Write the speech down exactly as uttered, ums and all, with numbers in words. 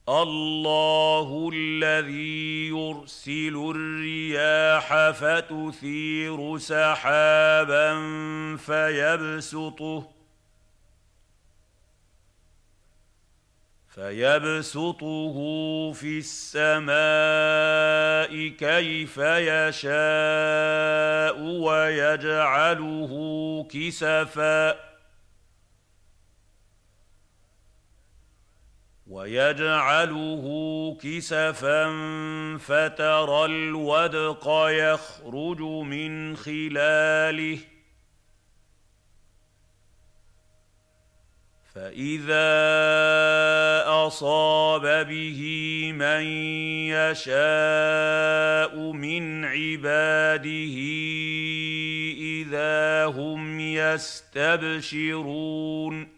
الله الذي يرسل الرياح فتثير سحابا فيبسطه فيبسطه في السماء كيف يشاء ويجعله كسفا ويجعله كسفا فترى الودق يخرج من خلاله فإذا أصاب به من يشاء من عباده إذا هم يستبشرون